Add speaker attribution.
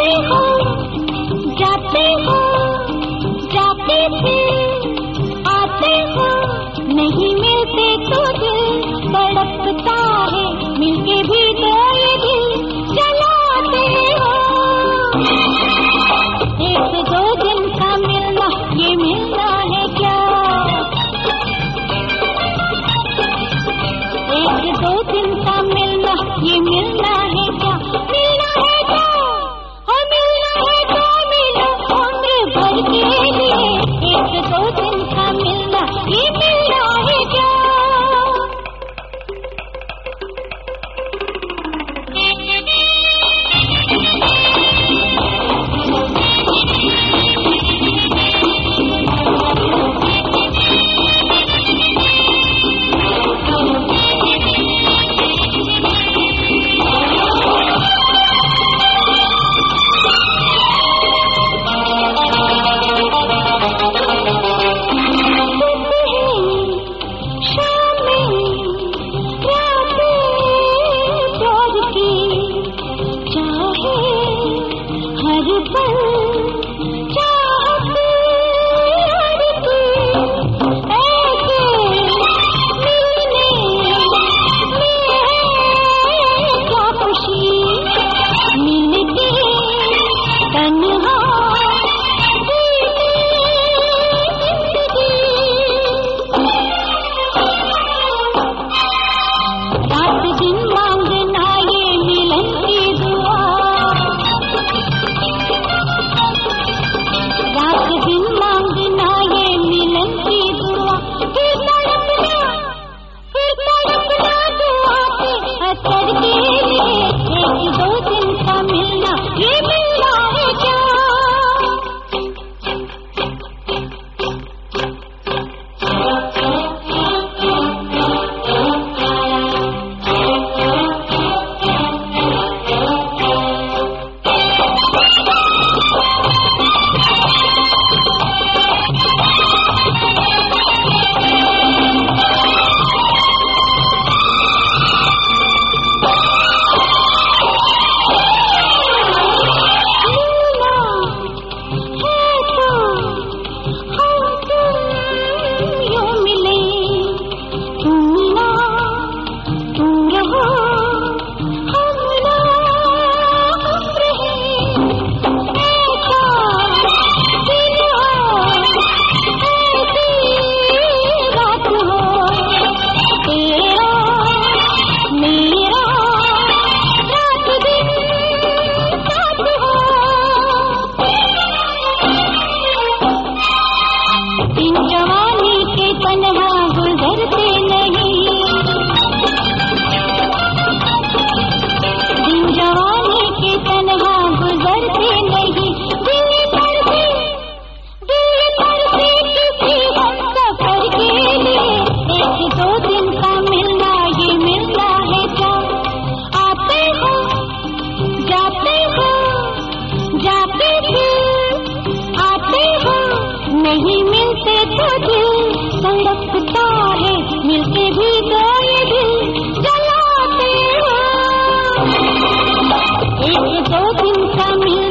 Speaker 1: जाते हो, जाते थे, आते हो, नहीं मिलते तो दिल तड़पता है, मिलके भी तो ये दिल जलाते हो। एक दो दिन का मिलना, ये मिलना है क्या? एक दो दिन का मिलना, ये मिलना है क्या? मिलना है क्या? हो मिलना है तो मिलो उम्र भर के लिए। एक दो दिन का मिलना, ये मिलना है क्या? नहीं मिलते तो दिल तड़पता है, मिलके भी तो ये दिल जलाते हो। एक दो दिन का